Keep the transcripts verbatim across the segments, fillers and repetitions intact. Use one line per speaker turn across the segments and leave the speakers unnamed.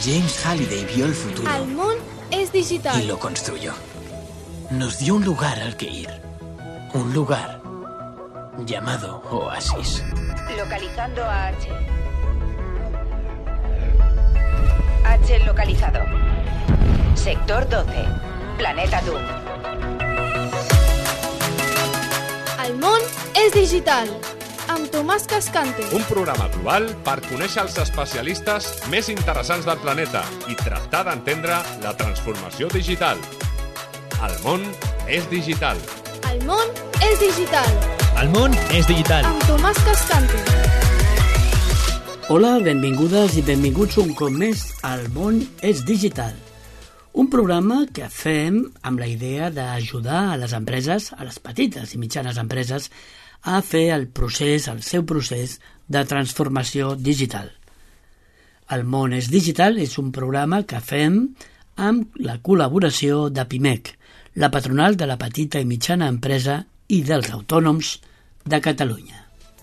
James Halliday vio el futuro.
El món es digital.
Y lo construyó. Nos dio un lugar al que ir. Un lugar llamado Oasis.
Localizando a H. H localizado. Sector doce. Planeta Doom.
El món és digital. Amb Tomàs Cascante.
Un programa global per conèixer els especialistes més interessants del planeta i tractar d'entendre la transformació digital. El món és digital.
El món és digital.
El món és digital.
Amb Tomàs Cascante.
Hola, benvingudes i benvinguts un cop més al món és digital. Un programa que fem amb la idea d'ajudar a les empreses, a les petites i mitjanes empreses, a fer el procés, el seu procés de transformació digital. El món és digital és un programa que fem amb la col·laboració de Pimec, la patronal de la petita i mitjana empresa i dels autònoms de Catalunya.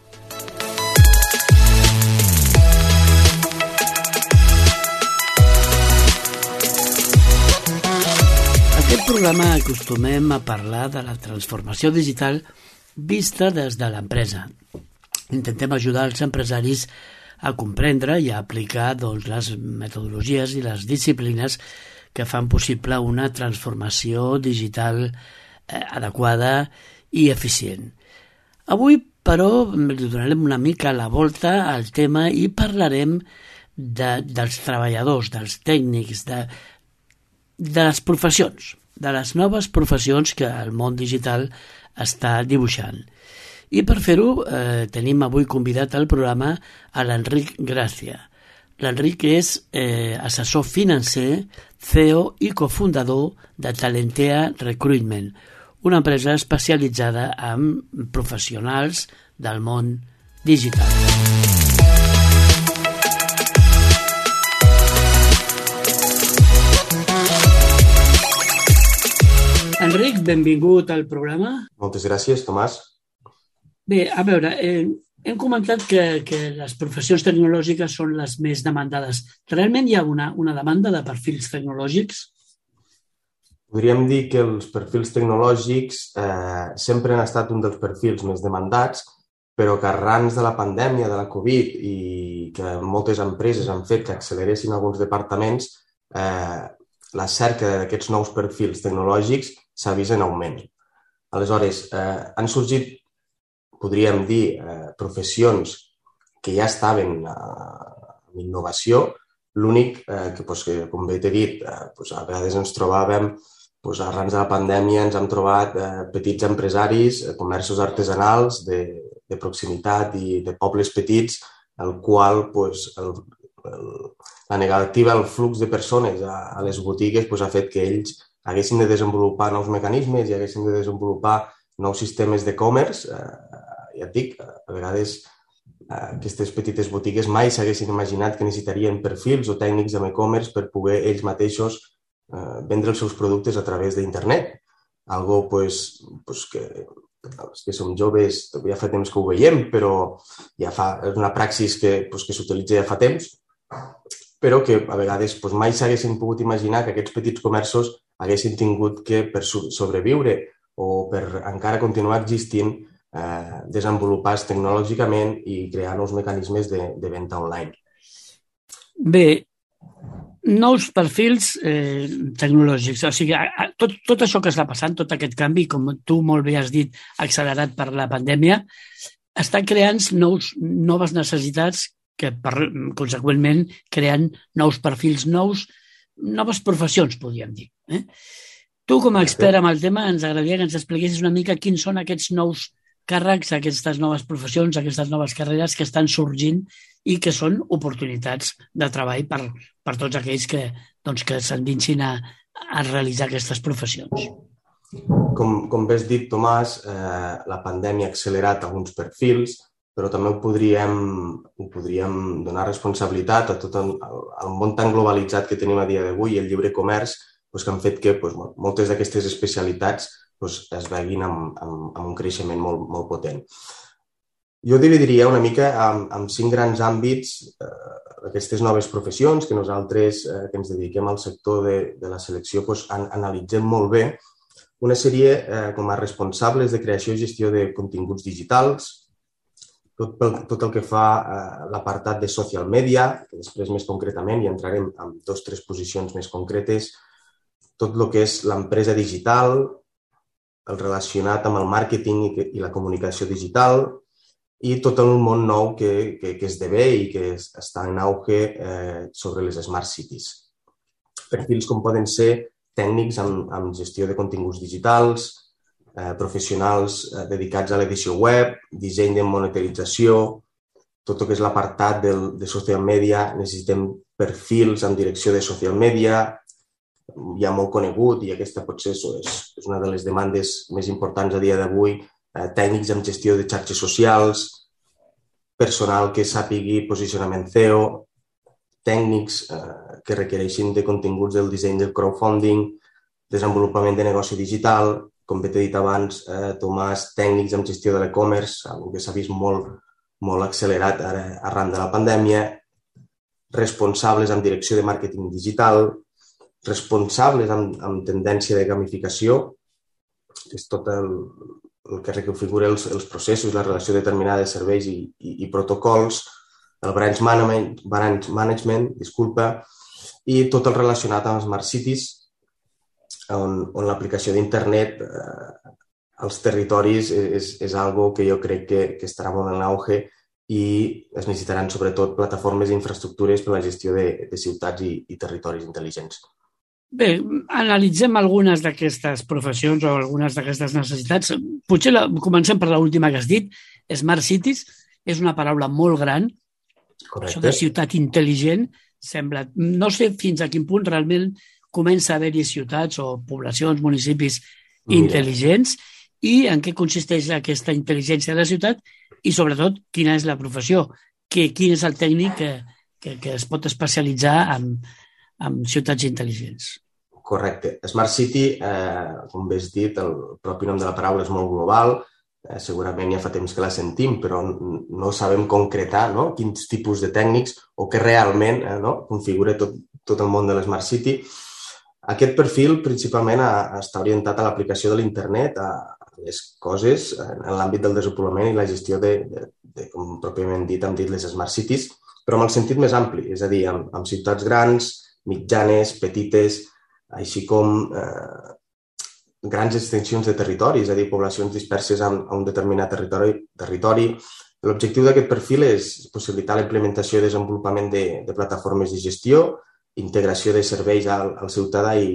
Aquest programa acostumem a parlar de la transformació digital vista des de l'empresa. Intentem ajudar els empresaris a comprendre i a aplicar doncs, les metodologies i les disciplines que fan possible una transformació digital eh, adequada i eficient. Avui, però, donarem una mica la volta al tema i parlarem de, dels treballadors, dels tècnics, de, de les professions, de les noves professions que el món digital està dibuixant. I per fer-ho eh, tenim avui convidat al programa a l'Enric Gràcia. L'Enric és eh, assessor financer, C E O i cofundador de Talentea Recruitment, una empresa especialitzada en professionals del món digital. Enric, benvingut al programa.
Moltes gràcies, Tomàs.
Bé, a veure, eh, hem comentat que, que les professions tecnològiques són les més demandades. Realment hi ha una, una demanda de perfils tecnològics?
Podríem dir que els perfils tecnològics eh, sempre han estat un dels perfils més demandats, però que arran de la pandèmia, de la Covid, i que moltes empreses han fet que acceleressin alguns departaments, eh, la cerca d'aquests nous perfils tecnològics s'ha vist en augment. Aleshores, eh, han sorgit, podríem dir, eh, professions que ja estaven eh, en innovació. L'únic eh, que, pues, que, com bé t'he dit, eh, pues, a vegades ens trobàvem, pues, arran de la pandèmia ens hem trobat eh, petits empresaris, eh, comerços artesanals de, de proximitat i de pobles petits, el qual pues, el, el, la negativa al flux de persones a, a les botigues pues, ha fet que ells haguessin de desenvolupar nous mecanismes i haguessin de desenvolupar nous sistemes d'e-commerce. Eh, ja et dic, a vegades eh, aquestes petites botigues mai s'haguessin imaginat que necessitarien perfils o tècnics amb e-commerce per poder ells mateixos eh, vendre els seus productes a través d'internet. Algo pues, pues que els que som joves ja fa temps que ho veiem, però ja fa, és una praxis que, pues, que s'utilitza ja fa temps, però que a vegades pues, mai s'haguessin pogut imaginar que aquests petits comerços haguessin tingut que, per sobreviure o per encara continuar existint, eh, desenvolupar-se tecnològicament i crear nous mecanismes de, de venda online.
Bé, nous perfils eh, tecnològics. O sigui, tot, tot això que està passant, tot aquest canvi, com tu molt bé has dit, accelerat per la pandèmia, està creant nous, noves necessitats que, per, conseqüentment, creen nous perfils nous, noves professions, podríem dir. Eh? Tu, com a expert en el tema, ens agradaria que ens expliquessis una mica quins són aquests nous càrrecs, aquestes noves professions, aquestes noves carreres que estan sorgint i que són oportunitats de treball per, per tots aquells que, doncs, que s'endinsin a, a realitzar aquestes professions.
Com, com bé has dit, Tomàs, eh, la pandèmia ha accelerat alguns perfils, però també ho podríem, ho podríem donar responsabilitat a tot el, el món tan globalitzat que tenim a dia d'avui i el lliure comerç, doncs, que han fet que doncs, moltes d'aquestes especialitats doncs, es veguin amb, amb, amb un creixement molt, molt potent. Jo dividiria una mica en, en cinc grans àmbits eh, aquestes noves professions que nosaltres, eh, que ens dediquem al sector de, de la selecció, doncs, an, analitzem molt bé. Una sèrie eh, com a responsables de creació i gestió de continguts digitals, tot, pel, tot el que fa eh, l'apartat de social media, que després més concretament hi entrarem en dos o tres posicions més concretes, tot el que és l'empresa digital, el relacionat amb el màrqueting i, que, i la comunicació digital, i tot el món nou que, que, que esdevé i que està en auge eh, sobre les Smart Cities. Perfils com poden ser tècnics amb, amb gestió de continguts digitals, eh, professionals eh, dedicats a l'edició web, disseny de monetarització, tot el que és l'apartat de social media, necessitem perfils amb direcció de social media, ja molt conegut i aquesta potser és, és una de les demandes més importants a dia d'avui, tècnics amb gestió de xarxes socials, personal que sàpigui posicionament S E O, tècnics eh, que requereixin de continguts del disseny del crowdfunding, desenvolupament de negoci digital, com bé t'he dit abans, eh, Tomàs, tècnics amb gestió de l'e-commerce, algo que s'ha vist molt, molt accelerat ara arran de la pandèmia, responsables amb direcció de màrqueting digital, responsables amb, amb tendència de gamificació, que és tot el, el que reconfigura els, els processos, la relació determinada de serveis i, i, i protocols, el branch management, branch management, disculpa, i tot el relacionat amb Smart Cities, on, on l'aplicació d'internet eh, als territoris és, és algo que jo crec que, que estarà molt en auge i es necessitaran sobretot plataformes i infraestructures per a la gestió de, de ciutats i, i territoris intel·ligents.
Bé, analitzem algunes d'aquestes professions o algunes d'aquestes necessitats. Potser la, comencem per l'última que has dit. Smart Cities és una paraula molt gran.
Correcte.
Això de ciutat intel·ligent sembla... No sé fins a quin punt realment comença a haver-hi ciutats o poblacions, municipis Mira. intel·ligents i en què consisteix aquesta intel·ligència de la ciutat i, sobretot, quina és la professió, que, quin és el tècnic que, que, que es pot especialitzar en amb ciutats intel·ligents.
Correcte. Smart City, eh, com bé has dit, el propi nom de la paraula és molt global, eh, segurament ja fa temps que la sentim, però no sabem concretar, no?, quins tipus de tècnics o què realment eh, no? configura tot, tot el món de l'Smart City. Aquest perfil principalment a, a està orientat a l'aplicació de l'internet, a les coses en l'àmbit del desenvolupament i la gestió de, de, de, com pròpiament dit, hem dit les Smart Cities, però amb el sentit més ampli, és a dir, amb, amb ciutats grans, mitjanes, petites, així com eh, grans extensions de territori, és a dir, poblacions disperses a un determinat territori. territori. L'objectiu d'aquest perfil és possibilitar la implementació i desenvolupament de, de plataformes de gestió, integració de serveis al, al ciutadà i,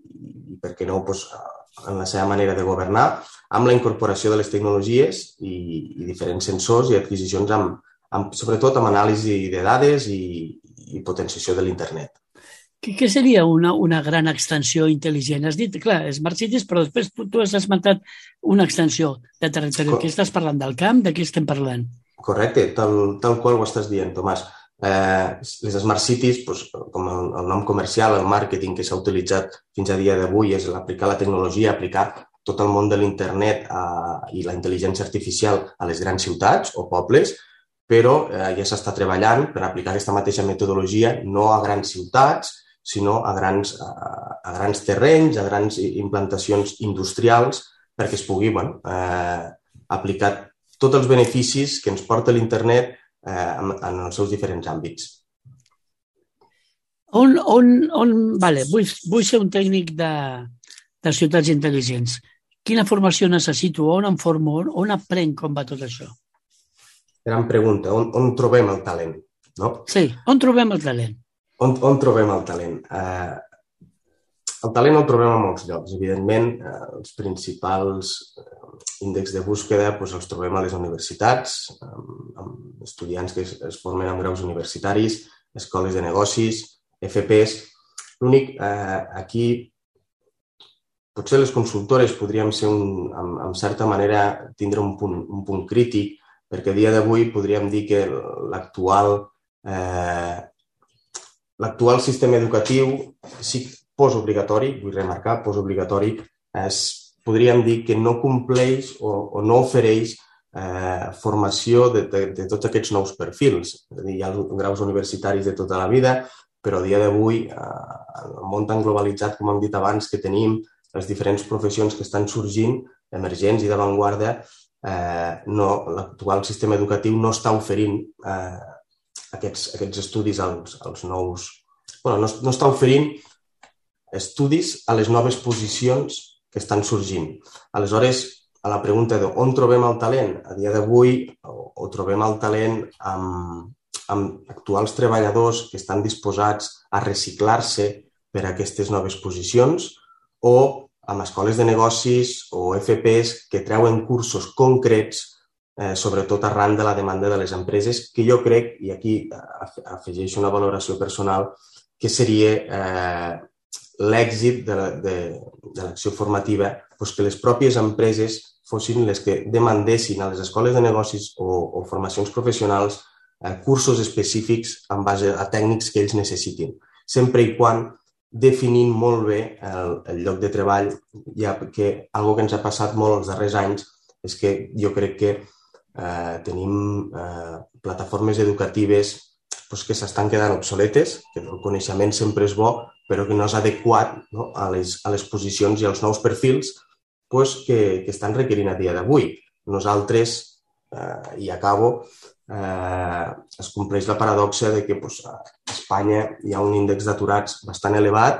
i per què no, doncs, en la seva manera de governar, amb la incorporació de les tecnologies i, i diferents sensors i adquisicions, amb, amb, sobretot amb anàlisi de dades i, i potenciació de l'internet.
Què seria una, una gran extensió intel·ligent? Has dit, clar, Smart Cities, però després tu, tu has esmentat una extensió de territori. Què estàs parlant? Del camp? De què estem parlant?
Correcte, tal, tal qual ho estàs dient, Tomàs. Eh, les Smart Cities, doncs, com el, el nom comercial, el màrqueting que s'ha utilitzat fins a dia d'avui és aplicar la tecnologia, aplicar tot el món de l'internet eh, i la intel·ligència artificial a les grans ciutats o pobles, però eh, ja s'està treballant per aplicar aquesta mateixa metodologia no a grans ciutats, sinó a grans, a, a grans terrenys, a grans implantacions industrials, perquè es pugui bueno, eh, aplicar tots els beneficis que ens porta l'internet eh, en, en els seus diferents àmbits.
On, on, on, vale, vull, vull ser un tècnic de, de ciutats intel·ligents. Quina formació necessito? On em formo? On, on aprenc com va tot això?
Gran pregunta. On, on trobem el talent? No?
Sí, on trobem el talent?
On, on trobem el talent? Eh, el talent el trobem a molts llocs. Evidentment, eh, els principals índexs de búsqueda doncs, els trobem a les universitats, amb, amb estudiants que es, es formen amb graus universitaris, escoles de negocis, F Pes. L'únic, eh, aquí, potser les consultores podríem ser, un, amb, amb certa manera, tindre un punt, un punt crític, perquè a dia d'avui podríem dir que l'actual eh, L'actual sistema educatiu, sí, postobligatori, vull remarcar, postobligatori, es, podríem dir que no compleix o, o no ofereix eh, formació de, de, de tots aquests nous perfils. És a dir, hi ha graus universitaris de tota la vida, però a dia d'avui, eh, en el món tan globalitzat, com hem dit abans, que tenim, les diferents professions que estan sorgint, emergents i d'avantguarda, eh, no, l'actual sistema educatiu no està oferint eh, aquests, aquests estudis als, als nous... Bueno, no, no està oferint estudis a les noves posicions que estan sorgint. Aleshores, a la pregunta d'on trobem el talent, a dia d'avui o, o trobem el talent amb, amb actuals treballadors que estan disposats a reciclar-se per a aquestes noves posicions o amb escoles de negocis o F Pes que treuen cursos concrets, eh, sobretot arran de la demanda de les empreses, que jo crec, i aquí afegeixo una valoració personal, que seria eh, l'èxit de, de, de l'acció formativa, doncs que les pròpies empreses fossin les que demandessin a les escoles de negocis o, o formacions professionals eh, cursos específics en base a tècnics que ells necessitin, sempre i quan definint molt bé el, el lloc de treball, ja que algo que ens ha passat molt els darrers anys és que jo crec que eh, tenim eh, plataformes educatives pues, que s'estan quedant obsoletes, que el coneixement sempre és bo, però que no és adequat, no, a, les, a les posicions i als nous perfils pues, que, que estan requerint a dia d'avui. Nosaltres, eh, i acabo, Eh, es compleix la paradoxa de que pues, a Espanya hi ha un índex d'aturats bastant elevat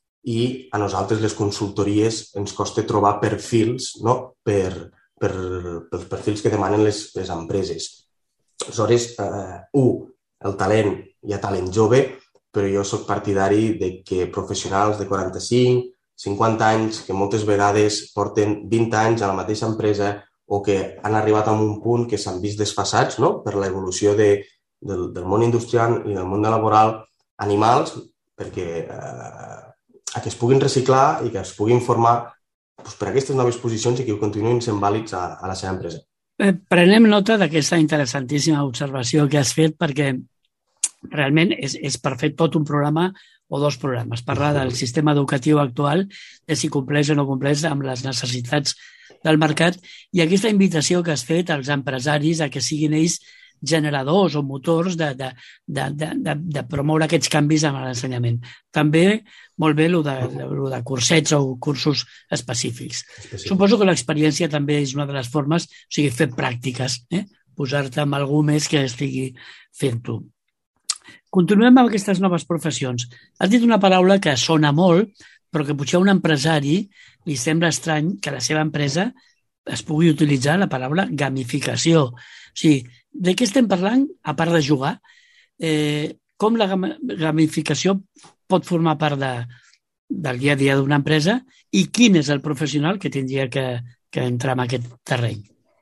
i a nosaltres les consultories ens costa trobar perfils, no? per, per, pels perfils que demanen les, les empreses. Aleshores, eh, un, el talent, hi ha talent jove, però jo soc partidari de que professionals de quaranta-cinc, cinquanta anys, que moltes vegades porten vint anys a la mateixa empresa o que han arribat a un punt que s'han vist desfasats, no? Per l'evolució de, del, del món industrial i del món laboral, animals, perquè eh, a que es puguin reciclar i que es puguin formar doncs, per aquestes noves posicions i que continuïn sent vàlids a, a la seva empresa.
Prenem nota d'aquesta interessantíssima observació que has fet perquè realment és, és per fer tot un programa o dos programes. Parlar del sistema educatiu actual, de si compleix o no compleix amb les necessitats del mercat i aquesta invitació que has fet als empresaris a que siguin ells generadors o motors de, de, de, de, de, de promoure aquests canvis en l'ensenyament. També molt bé el de, el de cursets o cursos específics. Específic. Suposo que l'experiència també és una de les formes, o sigui, fer pràctiques, eh? Posar-te amb algú més que estigui fent-ho. Continuem amb aquestes noves professions. Has dit una paraula que sona molt, però que potser a un empresari li sembla estrany que la seva empresa es pugui utilitzar la paraula gamificació. O sigui, de què estem parlant, a part de jugar? Eh, com la gamificació pot formar part de, del dia a dia d'una empresa i quin és el professional que tindria que, que entrar en aquest terreny?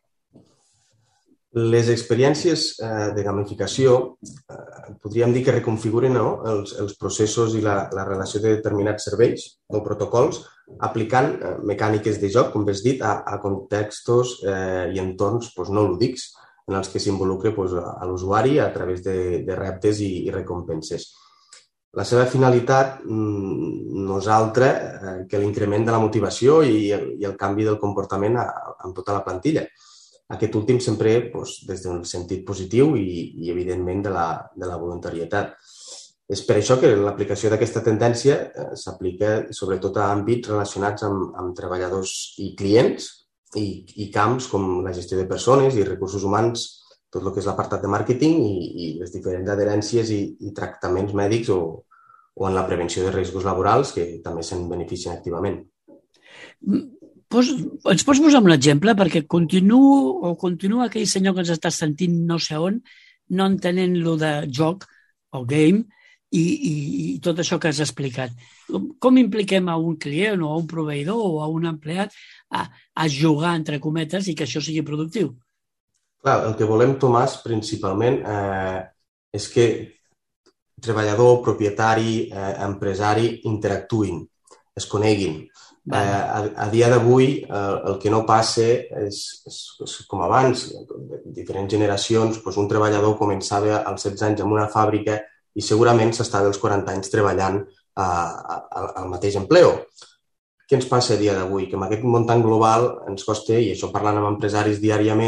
Les experiències eh, de gamificació eh, podríem dir que reconfiguren no? els, els processos i la, la relació de determinats serveis o protocols aplicant eh, mecàniques de joc, com has dit, a, a contextos eh, i entorns pues, no lúdics en els que s'involucra pues, a l'usuari a través de, de reptes i, i recompenses. La seva finalitat mm, no és altra eh, que l'increment de la motivació i el, i el canvi del comportament a, a, amb tota la plantilla. Aquest últim sempre doncs, des del sentit positiu i, i evidentment, de la, de la voluntarietat. És per això que l'aplicació d'aquesta tendència eh, s'aplica sobretot a àmbits relacionats amb, amb treballadors i clients i, i camps com la gestió de persones i recursos humans, tot el que és l'apartat de màrqueting i, i les diferents adherències i, i tractaments mèdics o, o en la prevenció de riscos laborals que també se'n beneficien activament.
Pues, ens pots posar un exemple? Perquè continuo, o continua aquell senyor que ens està sentint no sé on, no entenent lo de joc o game i, i, i tot això que has explicat. Com impliquem a un client o a un proveïdor o a un empleat a, a jugar, entre cometes, i que això sigui productiu?
Clar, el que volem, Tomàs, principalment, eh, és que treballador, propietari, eh, empresari interactuïn, es coneguin. Eh, a, a dia d'avui eh, el que no passa és, és, és com abans, diferents generacions, doncs un treballador començava als setze anys en una fàbrica i segurament s'estava als quaranta anys treballant a, a, al mateix empleo. Què ens passa a dia d'avui? Que amb aquest món tan global ens costa, i això parlant amb empresaris diàriament,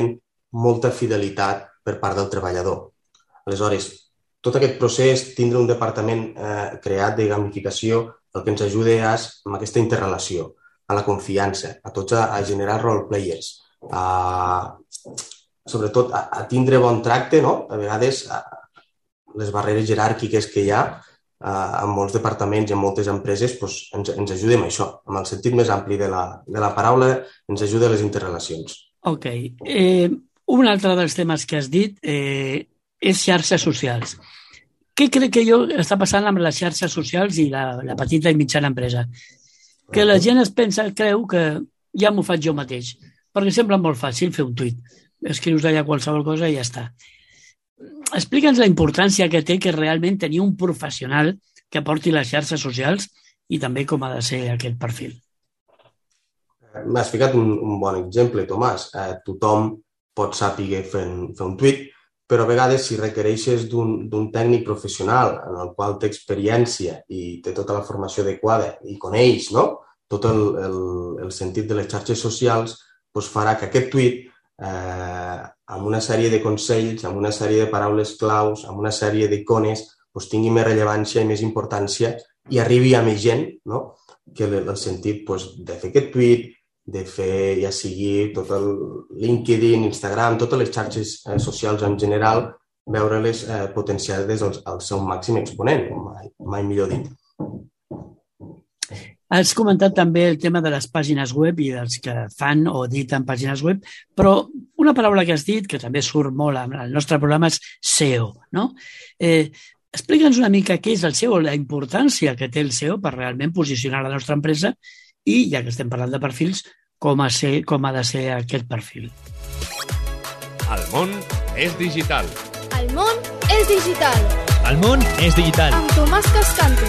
molta fidelitat per part del treballador. Aleshores, tot aquest procés, tindre un departament eh, creat de gamificació, el que ens ajuda és amb aquesta interrelació, a la confiança, a tots a, a generar roleplayers, a, sobretot a, a tindre bon tracte, no? A vegades a, les barreres jeràrquiques que hi ha a, en molts departaments i en moltes empreses doncs, ens, ens ajuda amb això, amb el sentit més ampli de la, de la paraula, ens ajuda a les interrelacions.
Ok. Eh, un altre dels temes que has dit eh, és xarxes socials. Què crec que jo està passant amb les xarxes socials i la, la petita i mitjana empresa? Que la gent es pensa, creu que ja m'ho faig jo mateix, perquè sembla molt fàcil fer un tuit. Escrius allà qualsevol cosa i ja està. Explica'ns la importància que té que realment tenir un professional que porti les xarxes socials i també com ha de ser aquest perfil.
M'has ficat un, un bon exemple, Tomàs. Eh, tothom pot saber fer, fer un tuit, però a vegades si requereixes d'un tècnic professional en el qual té experiència i té tota la formació adequada i coneix, no? tot el, el, el sentit de les xarxes socials, doncs farà que aquest tuit, eh, amb una sèrie de consells, amb una sèrie de paraules claus, amb una sèrie d'icones, doncs tingui més rellevància i més importància i arribi a més gent, no? Que el, el sentit doncs, de fer aquest tuit, de fer, ja sigui tot el LinkedIn, Instagram, totes les xarxes eh, socials en general, veure-les eh, potenciades al, al seu màxim exponent, mai, mai millor dit.
Has comentat també el tema de les pàgines web i dels que fan o editen pàgines web, però una paraula que has dit, que també surt molt en el nostre programa, és S E O, no? Eh, explica'ns una mica què és el S E O, la importància que té el S E O per realment posicionar la nostra empresa i, ja que estem parlant de perfils, com, a ser, com ha de ser aquest perfil.
El món és digital.
El món és digital.
El món és digital.
Amb Tomàs Cascante.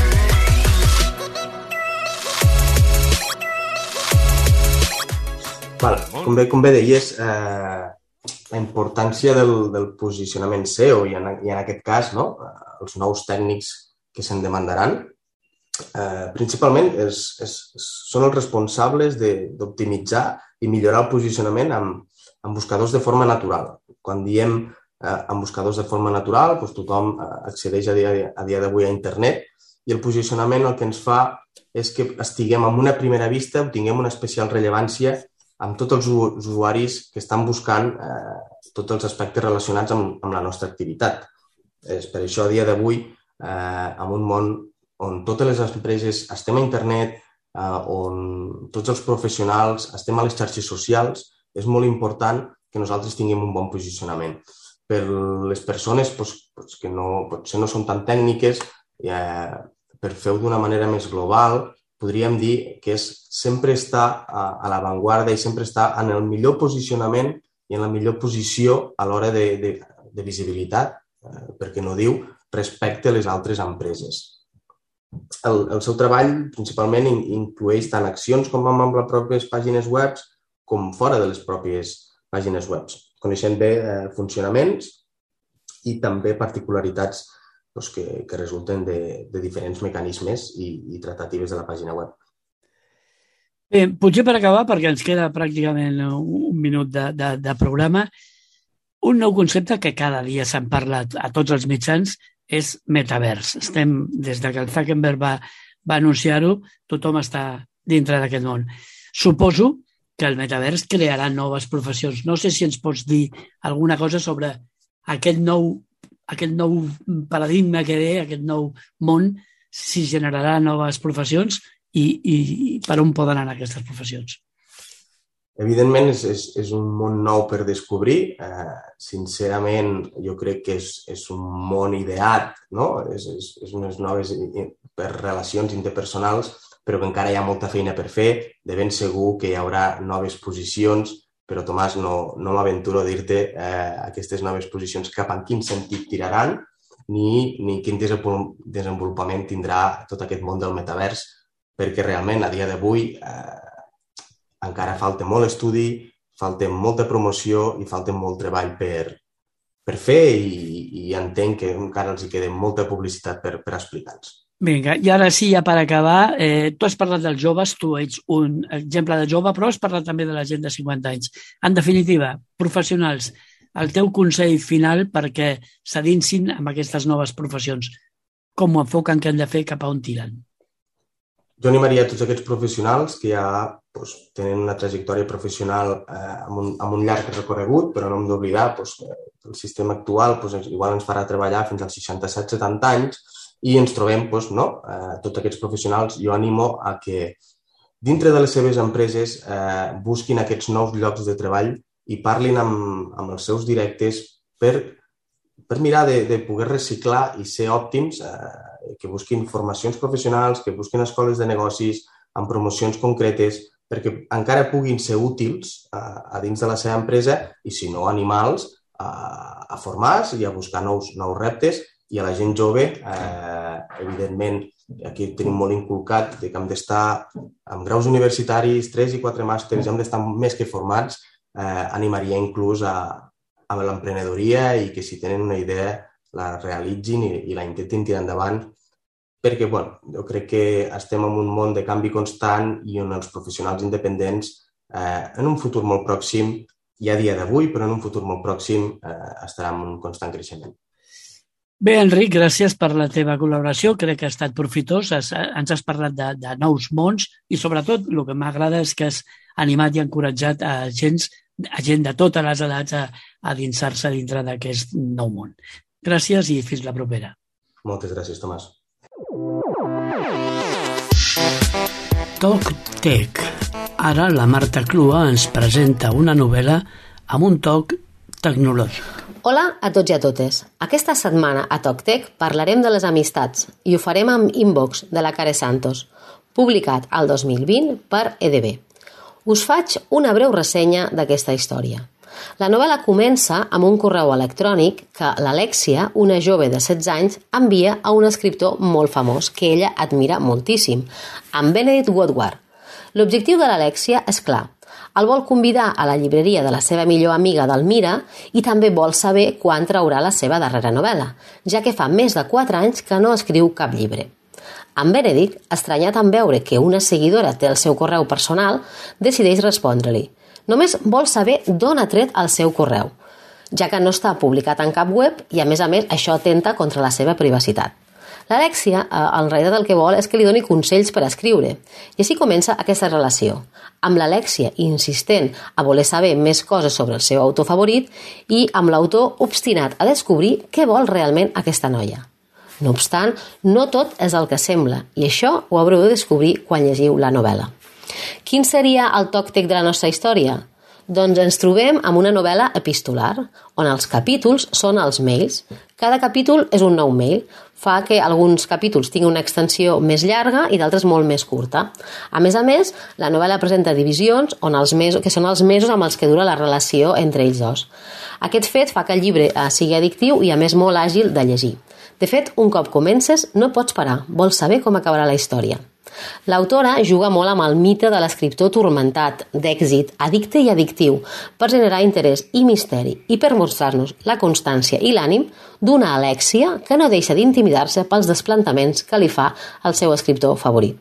Val, com, bé, com bé deies, eh, la importància del, del posicionament S E O i en, i en aquest cas no, els nous tècnics que se'n demandaran, Eh, principalment és, és, són els responsables d'optimitzar i millorar el posicionament amb, amb buscadors de forma natural. Quan diem eh, amb buscadors de forma natural, doncs tothom accedeix a dia, a dia d'avui a internet i el posicionament el que ens fa és que estiguem en una primera vista, obtinguem una especial rellevància amb tots els usuaris que estan buscant eh, tots els aspectes relacionats amb, amb la nostra activitat. És per això a dia d'avui, eh, en un món on totes les empreses estem a internet, eh, on tots els professionals estem a les xarxes socials, és molt important que nosaltres tinguem un bon posicionament. Per les persones doncs, doncs, que no, potser no són tan tècniques, eh, per fer-ho d'una manera més global, podríem dir que és sempre estar a, a l'avantguarda i sempre estar en el millor posicionament i en la millor posició a l'hora de, de, de visibilitat, eh, perquè no diu respecte a les altres empreses. El, el seu treball principalment inclueix tant accions com amb les pròpies pàgines web com fora de les pròpies pàgines web, coneixent bé eh, funcionaments i també particularitats doncs, que, que resulten de, de diferents mecanismes i, i tractatives de la pàgina web.
Bé, potser per acabar, perquè ens queda pràcticament un minut de, de, de programa, un nou concepte que cada dia s'han parlat a tots els mitjans és metavers. Estem, des que el Zuckerberg va, va anunciar-ho, tothom està dintre d'aquest món. Suposo que el metavers crearà noves professions. No sé si ens pots dir alguna cosa sobre aquest nou, aquest nou paradigma que ve, aquest nou món, si generarà noves professions i, i, i per on poden anar aquestes professions.
Evidentment, és, és, és un món nou per descobrir. Eh, sincerament, jo crec que és, és un món ideat, no? És, és, és unes noves per relacions interpersonals, però que encara hi ha molta feina per fer. De ben segur que hi haurà noves posicions, però, Tomàs, no, no m'aventuro a dir-te eh, aquestes noves posicions cap en quin sentit tiraran ni, ni quin desenvolupament tindrà tot aquest món del metavers, perquè realment, a dia d'avui, eh, encara falta molt estudi, falta molta promoció i falta molt treball per, per fer i, i entenc que encara els hi queda molta publicitat per, per explicar-nos.
Vinga, i ara sí, ja per acabar, eh, tu has parlat dels joves, tu ets un exemple de jove, però has parlat també de la gent de cinquanta anys. En definitiva, professionals, el teu consell final perquè s'adinsin amb aquestes noves professions. Com ho enfoquen, què han de fer, cap a on tiren?
Jo animaria a tots aquests professionals que ja doncs, tenen una trajectòria professional eh, amb, un, amb un llarg recorregut, però no hem d'oblidar doncs, el sistema actual doncs, igual ens farà treballar fins als seixanta-set setanta anys i ens trobem, doncs, no? eh, tots aquests professionals, jo animo a que dintre de les seves empreses eh, busquin aquests nous llocs de treball i parlin amb, amb els seus directes per, per mirar de, de poder reciclar i ser òptims, eh, que busquin formacions professionals, que busquin escoles de negocis amb promocions concretes, perquè encara puguin ser útils eh, a dins de la seva empresa i, si no, animals a, a formar-se i a buscar nous, nous reptes. I a la gent jove, eh, evidentment, aquí tenim molt inculcat de que hem d'estar amb graus universitaris, tres i quatre màsters, hem d'estar més que formats, eh, animaria inclús a, a l'emprenedoria i que si tenen una idea la realitzin i, i la intentin tirar endavant, perquè bueno, jo crec que estem en un món de canvi constant i on els professionals independents eh, en un futur molt pròxim, ja a dia d'avui, però en un futur molt pròxim eh, estaran en un constant creixement.
Bé, Enric, gràcies per la teva col·laboració. Crec que ha estat profitós. Has, ens has parlat de, de nous mons i, sobretot, el que m'agrada és que has animat i encoratjat a gent, a gent de totes les edats a, a dinsar-se dintre d'aquest nou món. Gràcies i fins la propera.
Moltes gràcies, Tomàs.
Toc Tec. Ara la Marta Clua ens presenta una novel·la amb un toc tecnològic.
Hola a tots i a totes. Aquesta setmana a TocTec parlarem de les amistats i ho farem amb Inbox de la Care Santos, publicat al dos mil vint per E D B. Us faig una breu ressenya d'aquesta història. La novel·la comença amb un correu electrònic que l'Alexia, una jove de setze anys, envia a un escriptor molt famós que ella admira moltíssim, en Benedict Woodward. L'objectiu de l'Alexia és clar. El vol convidar a la llibreria de la seva millor amiga Delmira i també vol saber quan traurà la seva darrera novel·la, ja que fa més de quatre anys que no escriu cap llibre. En Benedict, estranyat en veure que una seguidora té el seu correu personal, decideix respondre-li. Només vol saber d'on ha tret el seu correu, ja que no està publicat en cap web i, a més a més, això atenta contra la seva privacitat. L'Alexia, en realitat, el que vol és que li doni consells per escriure. I així comença aquesta relació, amb l'Alexia insistent a voler saber més coses sobre el seu autor favorit i amb l'autor obstinat a descobrir què vol realment aquesta noia. No obstant, no tot és el que sembla, i això ho haureu de descobrir quan llegiu la novel·la. Quin seria el toc tec de la nostra història? Doncs ens trobem amb una novel·la epistolar, on els capítols són els mails. Cada capítol és un nou mail, fa que alguns capítols tinguin una extensió més llarga i d'altres molt més curta. A més a més, la novel·la presenta divisions on els mesos, que són els mesos amb els que dura la relació entre ells dos. Aquest fet fa que el llibre sigui addictiu i a més molt àgil de llegir. De fet, un cop comences, no pots parar, vols saber com acabarà la història. L'autora juga molt amb el mite de l'escriptor turmentat, d'èxit, addicte i addictiu, per generar interès i misteri i per mostrar-nos la constància i l'ànim d'una Alexia que no deixa d'intimidar-se pels desplantaments que li fa el seu escriptor favorit.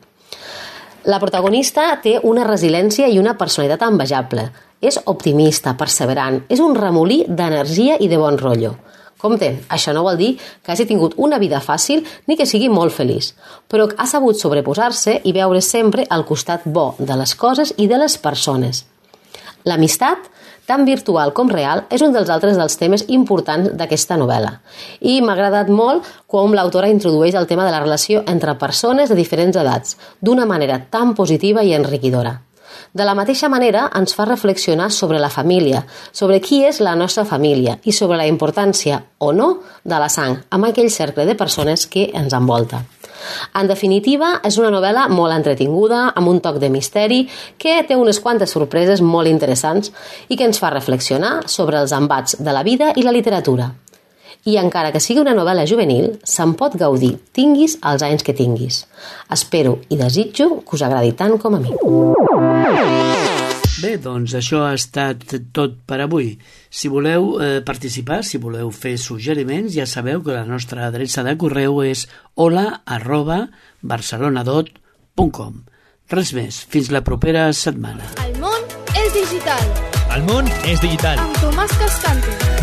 La protagonista té una resiliència i una personalitat envejable. És optimista, perseverant, és un remolí d'energia i de bon rotllo. Compte, això no vol dir que hagi tingut una vida fàcil ni que sigui molt feliç, però ha sabut sobreposar-se i veure sempre el costat bo de les coses i de les persones. L'amistat, tant virtual com real, és un dels altres dels temes importants d'aquesta novel·la. I m'ha agradat molt com l'autora introdueix el tema de la relació entre persones de diferents edats, d'una manera tan positiva i enriquidora. De la mateixa manera, ens fa reflexionar sobre la família, sobre qui és la nostra família i sobre la importància, o no, de la sang amb aquell cercle de persones que ens envolta. En definitiva, és una novel·la molt entretinguda, amb un toc de misteri, que té unes quantes sorpreses molt interessants i que ens fa reflexionar sobre els embats de la vida i la literatura. I encara que sigui una novel·la juvenil, se'n pot gaudir, tinguis els anys que tinguis. Espero i desitjo que us agradi tant com a mi.
Bé, doncs això ha estat tot per avui. Si voleu eh, participar, si voleu fer suggeriments, ja sabeu que la nostra adreça de correu és hola arroba barcelonadot punt com. Res més, fins la propera setmana.
El món és digital.
El món és digital.
Amb Tomàs Cascante.